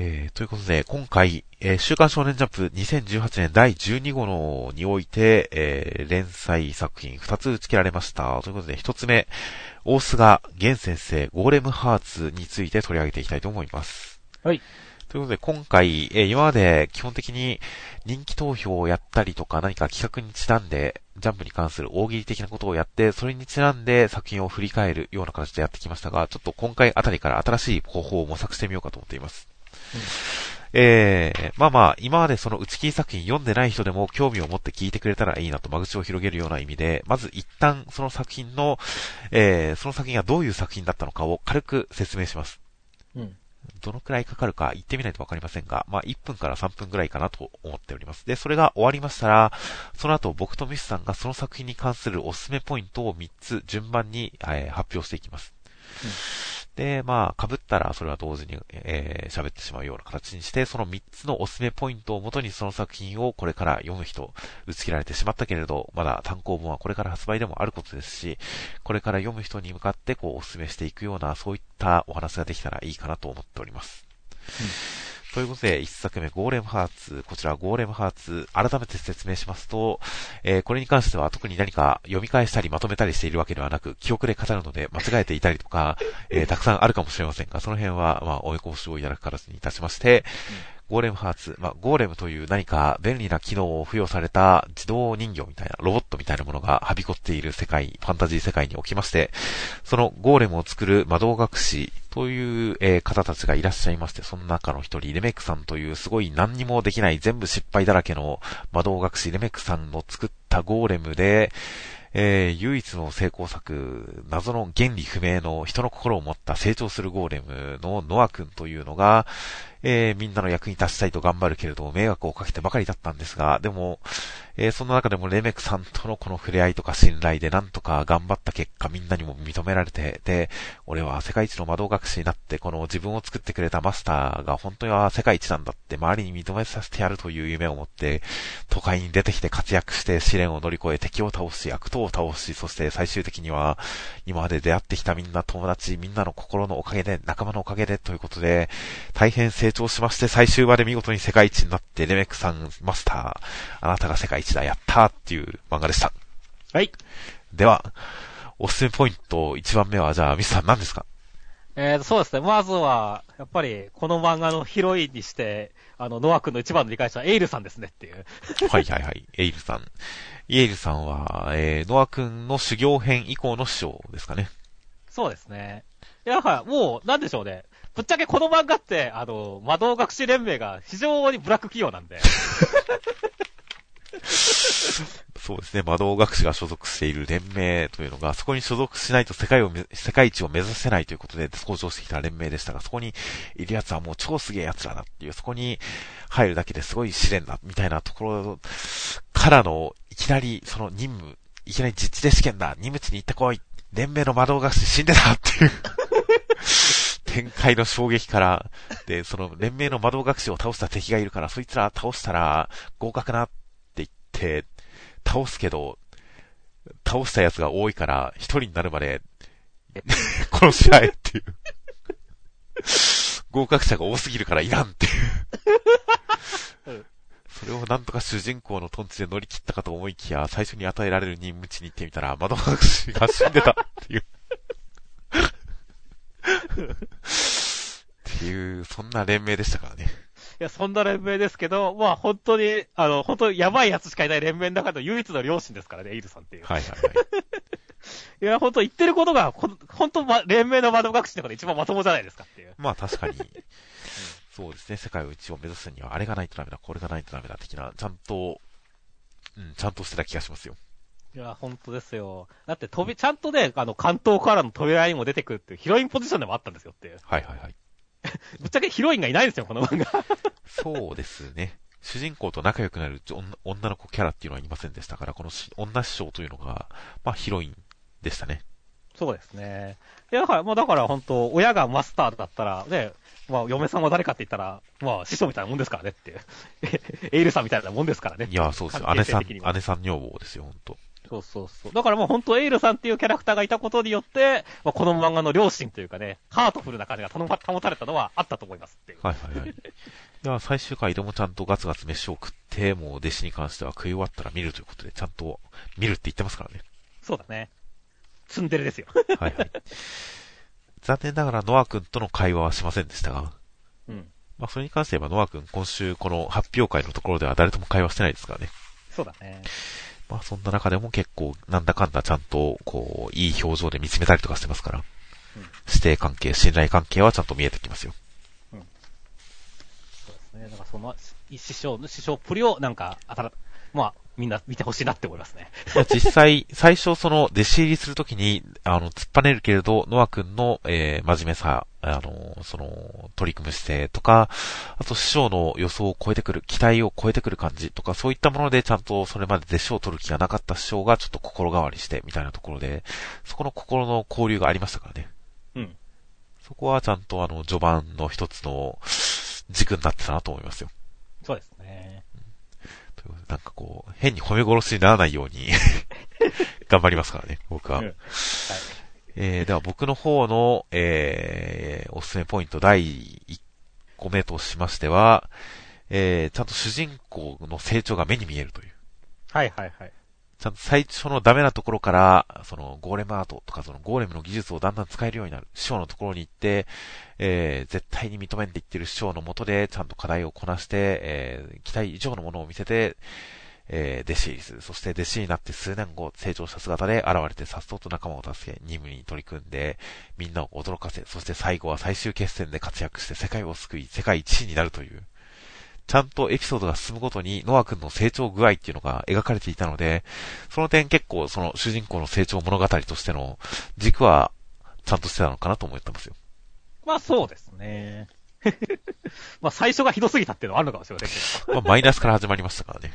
ということで、今回、週刊少年ジャンプ2018年第12号のにおいて、連載作品2つ打ち切られました。ということで、1つ目、大須賀源先生、ゴーレムハーツについて取り上げていきたいと思います。 はい。 ということで、今回、今まで基本的に人気投票をやったりとか何か企画にちなんで、ジャンプに関する大喜利的なことをやって、それにちなんで作品を振り返るような形でやってきましたが、ちょっと今回あたりから新しい方法を模索してみようかと思っています。今までその打ち切り作品読んでない人でも興味を持って聞いてくれたらいいなと間口を広げるような意味で、まず一旦その作品の、その作品がどういう作品だったのかを軽く説明します。どのくらいかかるか言ってみないとわかりませんが、1分から3分くらいかなと思っております。で、それが終わりましたら、その後僕とミスさんがその作品に関するおすすめポイントを3つ順番に、発表していきます。で、被ったらそれは同時に喋ってしまうような形にして、その3つのおすすめポイントをもとにその作品をこれから読む人、打ち切られてしまったけれど、まだ単行本はこれから発売でもあることですし、これから読む人に向かっておすすめしていくような、そういったお話ができたらいいかなと思っております。ということで、1作目、ゴーレムハーツ。こちら、ゴーレムハーツ、改めて説明しますと、これに関しては特に何か読み返したりまとめたりしているわけではなく、記憶で語るので間違えていたりとか、たくさんあるかもしれませんが、その辺は、お越しをいただく形にいたしまして、ゴーレムハーツ、ゴーレムという何か便利な機能を付与された自動人形みたいな、ロボットみたいなものがはびこっている世界、ファンタジー世界におきまして、そのゴーレムを作る魔導学士という、方たちがいらっしゃいまして、その中の一人、レメクさんというすごい何にもできない全部失敗だらけの魔導学士レメクさんの作ったゴーレムで、唯一の成功作、謎の原理不明の人の心を持った成長するゴーレムのノア君というのが、みんなの役に立ちたいと頑張るけれど迷惑をかけてばかりだったんですが、でも、その中でもレメクさんとのこの触れ合いとか信頼でなんとか頑張った結果みんなにも認められて、で、俺は世界一の魔導学士になってこの自分を作ってくれたマスターが本当には世界一なんだって周りに認めさせてやるという夢を持って都会に出てきて活躍して試練を乗り越え敵を倒し悪党を倒し、そして最終的には今まで出会ってきたみんな友達みんなの心のおかげで仲間のおかげでということで大変成長しまして最終まで見事に世界一になってレメクさんマスターあなたが世界一だやったーっていう漫画でした。 はい。 ではおすすめポイント1番目はじゃあミスさん何ですか？ そうですね。まずは、やっぱり、この漫画のヒロインにして、ノア君の一番の理解者はエイルさんですねっていう。 はいはいはい。エイルさん。エイルさんは、ノア君の修行編以降の師匠ですかね。 そうですね。だから、もう、なんでしょうね。ぶっちゃけこの漫画って、魔導学士連盟が非常にブラック企業なんで。 そうですね。魔導学士が所属している連盟というのが、そこに所属しないと世界一を目指せないということで登場してきた連盟でしたが、そこにいる奴はもう超すげえ奴らだっていう、そこに入るだけですごい試練だ、みたいなところからの、いきなりその任務、いきなり実地で試験だ、任務地に行ってこい、連盟の魔導学士死んでたっていう、展開の衝撃から、で、その連盟の魔導学士を倒した敵がいるから、そいつら倒したら合格なって言って、倒すけど、倒した奴が多いから、一人になるまで、殺し合えっていう。合格者が多すぎるからいらんっていう。それをなんとか主人公のトンチで乗り切ったかと思いきや、最初に与えられる任務地に行ってみたら、魔導学士が死んでたっていう。っていう、そんな連盟でしたからね。 いや、そんな連盟ですけど、本当にやばい奴しかいない連盟の中の唯一の両親ですからね、エイルさんっていう。 はいはいはい。 いや、本当言ってることが、本当、連盟の魔導学士の中で一番まともじゃないですかっていう。 確かに、そうですね、世界一を目指すには、あれがないとダメだ、これがないとダメだ、的な、ちゃんとしてた気がしますよ。 いや、本当ですよ。だって、ちゃんとね、関東からの扉にも出てくるっていうヒロインポジションでもあったんですよっていう。 はいはいはい。 ぶっちゃけヒロインがいないんですよ、この漫画。 そうですね。主人公と仲良くなる女の子キャラっていうのはいませんでしたから、この女師匠というのが、ヒロインでしたね。 そうですね。いや、だから本当、親がマスターだったら、ね、嫁さんは誰かって言ったら、師匠みたいなもんですからねっていう。エイルさんみたいなもんですからね。 いや、そうですよ。姉さん女房ですよ、本当。 そうそうそう。だからもう本当エイルさんっていうキャラクターがいたことによって、まあ、この漫画の良心というかね、ハートフルな感じが保たれたのはあったと思いますっていう。 はいはいはい。いや、最終回でもちゃんとガツガツ飯を食って、もう弟子に関しては食い終わったら見るということで、ちゃんと見るって言ってますからね。 そうだね。ツンデレですよ。 はいはい。残念ながらノア君との会話はしませんでしたが。 うん。 まあそれに関して言えばノア君今週この発表会のところでは誰とも会話してないですからね。 そうだね。 まあそんな中でも結構なんだかんだちゃんとこういい表情で見つめたりとかしてますから、うん、師弟関係、信頼関係はちゃんと見えてきますよ。 うん。そうですね。だからその師匠っぷりをなんかまあみんな見てほしいなって思いますね。 実際、最初その弟子入りするときに、突っぱねるけれど、ノア君の、真面目さ、その、取り組む姿勢とか、あと師匠の予想を超えてくる、期待を超えてくる感じとか、そういったものでちゃんとそれまで弟子を取る気がなかった師匠がちょっと心変わりして、みたいなところで、そこの心の交流がありましたからね。 うん。 そこはちゃんと序盤の一つの軸になってたなと思いますよ。 そうですね。 なんかこう、変に褒め殺しにならないように頑張りますからね、僕は。はい。では僕の方の、おすすめポイント第1個目としましては、ちゃんと主人公の成長が目に見えるという。 はいはいはい。 ちゃんと最初のダメなところから、そのゴーレムアートとかそのゴーレムの技術をだんだん使えるようになる。師匠のところに行って、絶対に認めんでいってる師匠のもとでちゃんと課題をこなして、期待以上のものを見せて、弟子入りする。そして弟子になって数年後成長した姿で現れてさっそうと仲間を助け、任務に取り組んで、みんなを驚かせ、そして最後は最終決戦で活躍して世界を救い、世界一位になるという。ちゃんとエピソードが進むごとにノア君の成長具合っていうのが描かれていたので、その点結構その主人公の成長物語としての軸はちゃんとしてたのかなと思ってますよ。 まあそうですね。まあ最初がひどすぎたっていうのはあるのかもしれませんけど。 まあマイナスから始まりましたからね。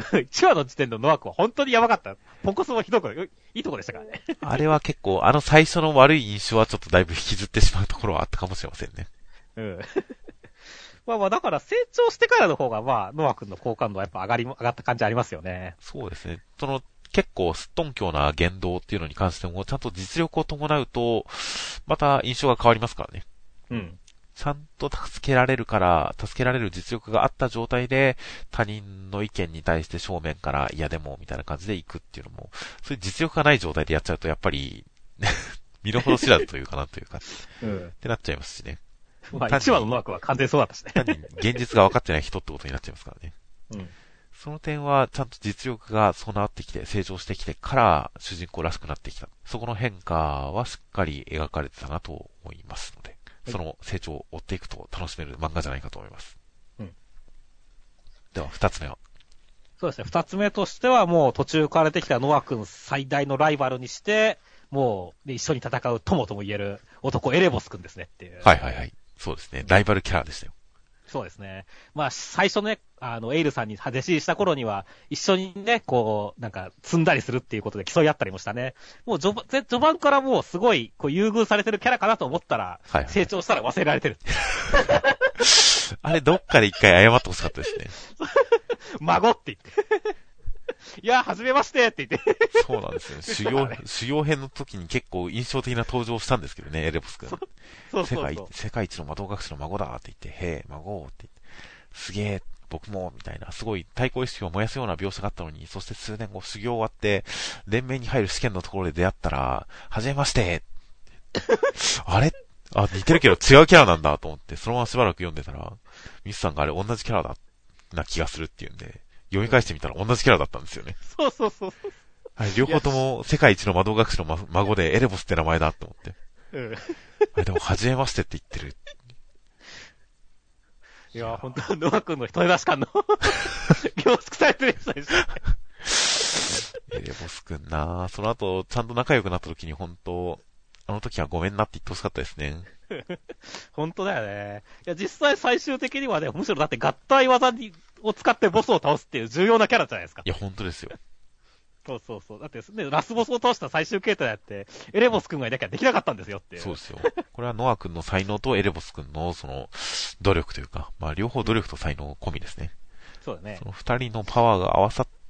1話の時点のノア君は本当にやばかった。ポンコツもひどく、いいとこでしたからね。 あれは結構最初の悪い印象はちょっとだいぶ引きずってしまうところはあったかもしれませんね。 うん。まあだから成長してからの方がノア君の好感度はやっぱ上がった感じありますよね。 そうですね。結構すっとんきょうな言動っていうのに関しても、ちゃんと実力を伴うと、また印象が変わりますからね。 うん。 ちゃんと助けられる実力があった状態で、他人の意見に対して正面から、いやでも、みたいな感じで行くっていうのも、そういう実力がない状態でやっちゃうと、やっぱり、身の程知らずというかなんというか、 うん。 ってなっちゃいますしね。 まあ1話のノア君は完全そうだったしね。 単に現実が分かってない人ってことになっちゃいますからね。 うん。 その点は、ちゃんと実力が備わってきて、成長してきてから、主人公らしくなってきた。そこの変化はしっかり描かれてたなと思いますので、その成長を追っていくと楽しめる漫画じゃないかと思います。 うん。 では、二つ目は。 そうですね。二つ目としては、もう途中から出てきたノア君最大のライバルにして、もう、一緒に戦う友とも言える男、エレボス君ですねっていう。 はいはいはい。そうですね。ライバルキャラでしたよ。 そうですね。まあ、最初ね、エイルさんに弟子入りした頃には、一緒にね、こう、なんか、積んだりするっていうことで競い合ったりもしたね。もう序盤からもうすごい、こう、優遇されてるキャラかなと思ったら、はいはい、成長したら忘れられてる。 あれ、どっかで一回謝ってほしかったですね。 孫って言って。いや、はじめましてって言って。 そうなんですよ。修行編の時に結構印象的な登場したんですけどね、エレボス君。そう世界一の魔導学士の孫だって言って、へえ、孫って言って、すげえ、僕も、みたいな、すごい対抗意識を燃やすような描写があったのに、そして数年後修行終わって、連盟に入る試験のところで出会ったら、はじめましてあれ似てるけど違うキャラなんだと思って、そのまましばらく読んでたら、ミスさんがあれ同じキャラだ、な気がするっていうんで、読み返してみたら同じキャラだったんですよね。 そうそうそう。 はい、両方とも世界一の魔導学士の孫でエレボスって名前だと思って。 うん。 あれでも、はじめましてって言ってる。 いや、ほんと、ノア君の人出し感の凝縮されてるやつでした。エレボスくんなぁ。その後、ちゃんと仲良くなった時に本当、あの時はごめんなって言ってほしかったですね。 本当だよね。いや、実際最終的にはね、むしろだって合体技を使ってボスを倒すっていう重要なキャラじゃないですか。 いや、本当ですよ。 そうそうそう。だってね、ラスボスを倒した最終形態だって、エレボス君がいなきゃできなかったんですよっていう。 そうですよ。これはノア君の才能とエレボス君のその、努力というか、まあ両方努力と才能込みですね。 そうだね。 その二人のパワーが合わさっ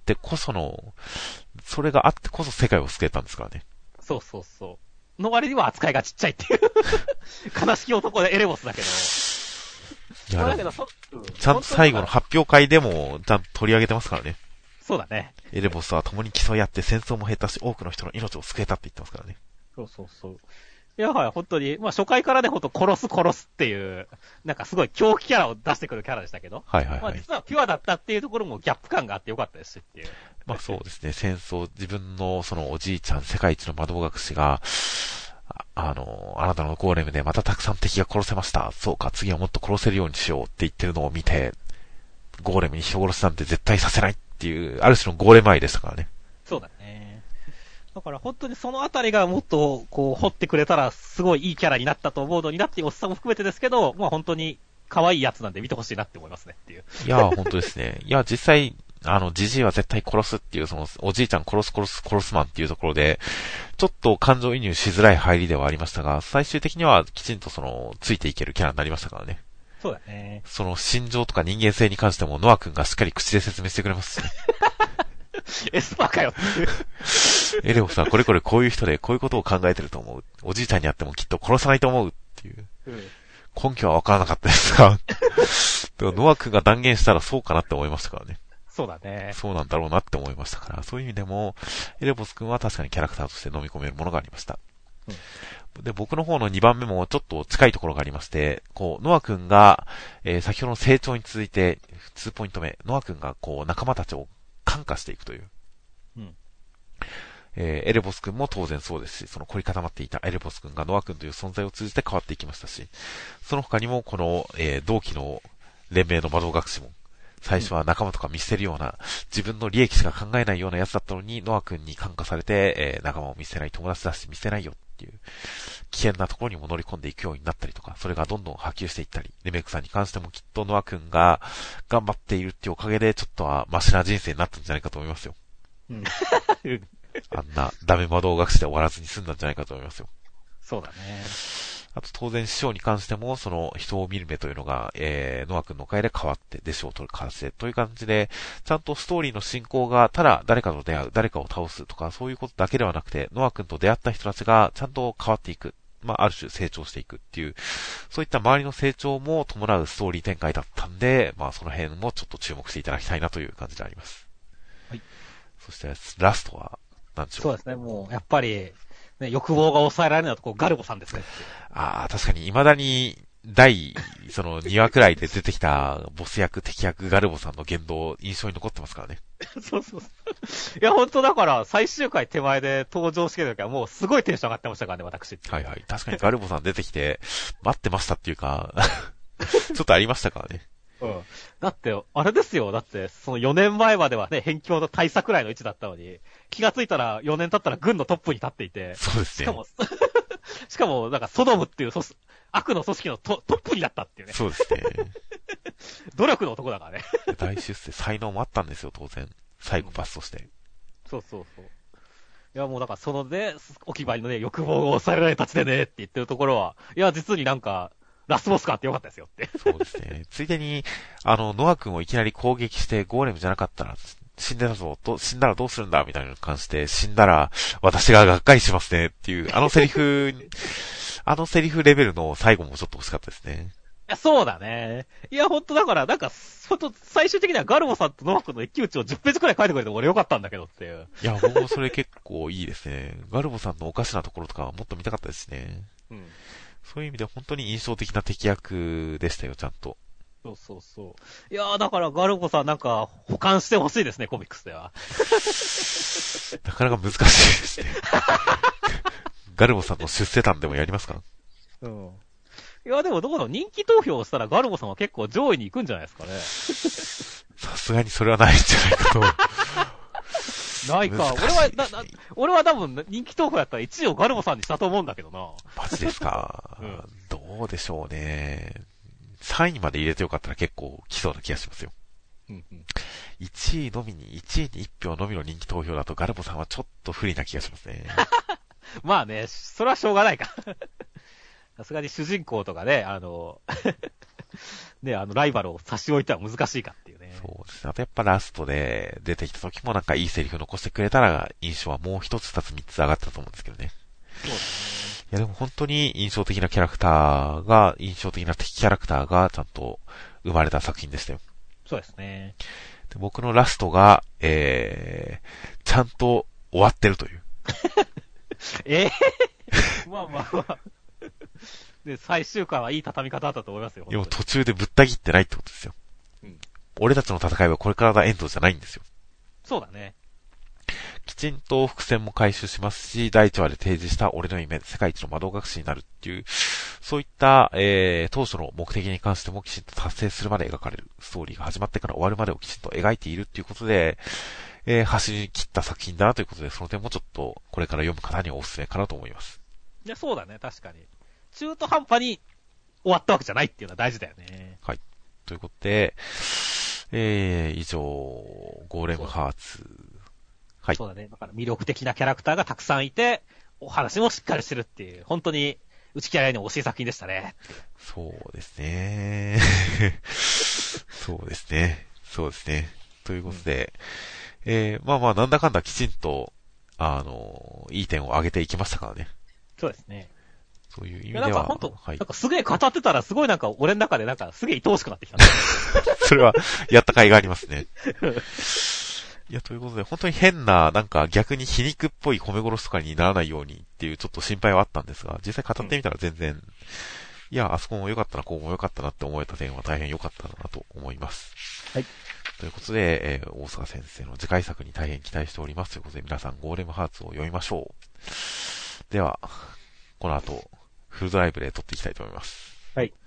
ってこその、それがあってこそ世界を救えたんですからね。 そうそうそう。の割には扱いがちっちゃいっていう。悲しき男でエレボスだけど。 いや、だけどちゃんと最後の発表会でも、ちゃんと取り上げてますからね。 そうだね。 エレボスは共に競い合って戦争も減ったし、多くの人の命を救えたって言ってますからね。 そうそうそう。いや、はい、本当に、まあ初回からね、ほんと殺すっていう、なんかすごい狂気キャラを出してくるキャラでしたけど。 はいはいはい。 まあ実はピュアだったっていうところもギャップ感があってよかったですしっていう。 まあそうですね、戦争、自分のそのおじいちゃん、世界一の魔導学士が、あなたのゴーレムでまたたくさん敵が殺せました。そうか、次はもっと殺せるようにしようって言ってるのを見て、ゴーレムに人殺しなんて絶対させないっていう、ある種のゴーレム愛でしたからね。 そうだね。だから本当にそのあたりがもっとこう掘ってくれたらすごいいいキャラになったと思うのになっていうおっさんも含めてですけど、まあ本当に可愛いやつなんで見てほしいなって思いますねっていう。 いや、本当ですね。いや、実際、ジジイは絶対殺すっていう、その、おじいちゃん殺すマンっていうところで、ちょっと感情移入しづらい入りではありましたが、最終的にはきちんとその、ついていけるキャラになりましたからね。 そうだね。 その、心情とか人間性に関しても、ノア君がしっかり口で説明してくれますしね。 エスパーかよっていう。 エレオさん、これこういう人で、こういうことを考えてると思う。おじいちゃんに会ってもきっと殺さないと思うっていう。根拠はわからなかったですが。でもノア君が断言したらそうかなって思いましたからね。 そうだね。 そうなんだろうなって思いましたから、そういう意味でも、エレボス君は確かにキャラクターとして飲み込めるものがありました。で、僕の方の2番目もちょっと近いところがありまして、こう、ノア君が、先ほどの成長に続いて、2ポイント目、ノア君がこう、仲間たちを感化していくという。エレボス君も当然そうですし、その凝り固まっていたエレボス君がノア君という存在を通じて変わっていきましたし、その他にもこの、同期の連盟の魔導学士も、最初は仲間とか見捨てるような、自分の利益しか考えないようなやつだったのに、ノア君に感化されて、仲間を見捨てない、友達だし見捨てないよっていう、危険なところにも乗り込んでいくようになったりとか、それがどんどん波及していったり、レメイクさんに関してもきっとノア君が頑張っているっていうおかげで、ちょっとはマシな人生になったんじゃないかと思いますよ。あんなダメ魔導学士で終わらずに済んだんじゃないかと思いますよ。 そうだね。 あと当然師匠に関しても、その人を見る目というのが、ノア君のおかげで変わって、弟子を取る形で、という感じで、ちゃんとストーリーの進行が、ただ誰かと出会う、誰かを倒すとか、そういうことだけではなくて、ノア君と出会った人たちがちゃんと変わっていく。まあ、ある種成長していくっていう、そういった周りの成長も伴うストーリー展開だったんで、まあ、その辺もちょっと注目していただきたいなという感じであります。はい。そして、ラストは、なんでしょう。 そうですね、もう、やっぱり、ね、欲望が抑えられないのとこガルボさんですね。 ああ、確かに未だに、その2話くらいで出てきたボス役、敵役ガルボさんの言動、印象に残ってますからね。 そうそう。いや、本当だから、最終回手前で登場してる時はもうすごいテンション上がってましたからね、私。 はいはい。確かにガルボさん出てきて、待ってましたっていうか、ちょっとありましたからね。 うん。だって、あれですよ。だって、その4年前まではね、辺境の大佐くらいの位置だったのに、気がついたら4年経ったら軍のトップに立っていて。 そうですね。 しかも、なんか、ソドムっていう悪の組織のトップになったっていうね。 そうですね。 努力の男だからね。 大出世、才能もあったんですよ、当然。サイコパスとして。 そうそうそう。いや、もうだから、そのね、置き場のね、欲望を抑えられたちでね、って言ってるところは、いや、実になんか、ラスボスかってよかったですよって。 そうですね。ついでに、ノア君をいきなり攻撃して、ゴーレムじゃなかったら、死んでたぞ、死んだらどうするんだみたいな感じで、死んだら、私ががっかりしますね、っていう、セリフレベルの最後もちょっと欲しかったですね。 いや、そうだね。いや、ほんとだから、なんか、ほんと、最終的にはガルボさんとノア君の一騎打ちを10ページくらい書いてくれて俺よかったんだけどっていう。 いや、僕もそれ結構いいですね。ガルボさんのおかしなところとかもっと見たかったですね。うん。そういう意味で本当に印象的な敵役でしたよ、ちゃんと。 そうそうそう。いやー、だからガルボさんなんか保管してほしいですね、コミックスでは。 なかなか難しいですね。ガルボさんの出世談でもやりますか？ うん。いや、でもどこの人気投票をしたらガルボさんは結構上位に行くんじゃないですかね。 さすがにそれはないんじゃないかと。 ないか。俺は多分人気投票やったら1位をガルボさんにしたと思うんだけどな。 マジですか、うん、どうでしょうね。3位まで入れてよかったら結構来そうな気がしますよ。うんうん、1位に1票のみの人気投票だとガルボさんはちょっと不利な気がしますね。 まあね、それはしょうがないか。さすがに主人公とかね、ね、ライバルを差し置いては難しいかっていうね。 そうですね。あとやっぱラストで出てきた時もなんかいいセリフ残してくれたら印象はもう一つ二つ三つ上がったと思うんですけどね。 そうですね。 いやでも本当に印象的な敵キャラクターがちゃんと生まれた作品でしたよ。 そうですね。 で僕のラストが、ちゃんと終わってるという。 まあまあまあ。で、最終回はいい畳み方だったと思いますよ。 でも途中でぶった切ってないってことですよ。 うん。 俺たちの戦いはこれからがエンドじゃないんですよ。 そうだね。 きちんと伏線も回収しますし、第1話で提示した俺の夢、世界一の魔導学士になるっていう、そういった、当初の目的に関してもきちんと達成するまで描かれる。ストーリーが始まってから終わるまでをきちんと描いているっていうことで、走り切った作品だなということで、その点もちょっと、これから読む方にはおすすめかなと思います。 いや、そうだね、確かに。中途半端に終わったわけじゃないっていうのは大事だよね。 はい。ということで、以上、ゴーレムハーツ。はい。 そうだね。だから魅力的なキャラクターがたくさんいて、お話もしっかりしてるっていう、本当に、内気合いの惜しい作品でしたね。 そうですね。そうですね。そうですね。ということで、まあまあ、なんだかんだきちんと、いい点を上げていきましたからね。 そうですね。 そういう意味では。 なんか本当、 はい。 なんかすげえ語ってたらすごいなんか俺の中でなんかすげえ愛おしくなってきたね。 それは、やった甲斐がありますね。いや、ということで、本当に変な、なんか逆に皮肉っぽい米殺しとかにならないようにっていうちょっと心配はあったんですが、実際語ってみたら全然、いや、あそこも良かったな、こうも良かったなって思えた点は大変良かったなと思います。 はい。 ということで、大阪先生の次回作に大変期待しておりますということで、皆さんゴーレムハーツを読みましょう。では、この後、フルドライブで撮っていきたいと思います。 はい。